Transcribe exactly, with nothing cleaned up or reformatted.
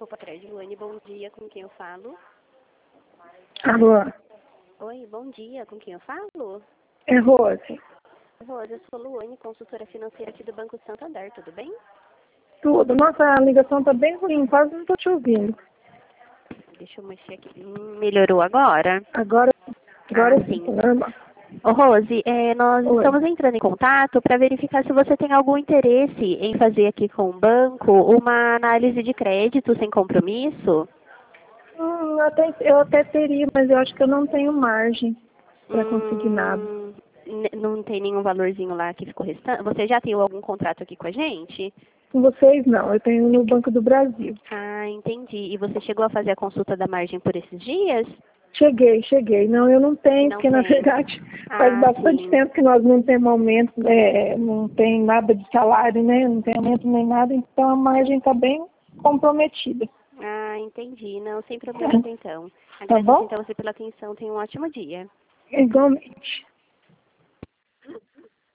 Poupa Crédito, Luane, bom dia, com quem eu falo? Alô? Oi, bom dia, com quem eu falo? É Rose. Rose, eu sou Luane, consultora financeira aqui do Banco Santander, tudo bem? Tudo. Nossa, a ligação tá bem ruim, quase não tô te ouvindo. Deixa eu mexer aqui. Hum, melhorou agora? Agora, agora Ah, sim, sim. tá normal. Ô, Rose, é, nós Oi. estamos entrando em contato para verificar se você tem algum interesse em fazer aqui com o banco uma análise de crédito sem compromisso. Hum, eu, até, eu até teria, mas eu acho que eu não tenho margem para conseguir nada. Hum, n- não tem nenhum valorzinho lá que ficou restante? Você já tem algum contrato aqui com a gente? Com vocês, não. Eu tenho no Banco do Brasil. Ah, entendi. E você chegou a fazer a consulta da margem por esses dias? Cheguei, cheguei. Não, eu não tenho, Não porque na tem. verdade faz Ah, bastante sim. tempo que nós não temos aumento, é, não tem nada de salário, né? Não tem aumento nem nada, então a margem está bem comprometida. Ah, entendi. Não, sem problemas então. Tá Agradeço bom? então você pela atenção. Tenha um ótimo dia. Igualmente.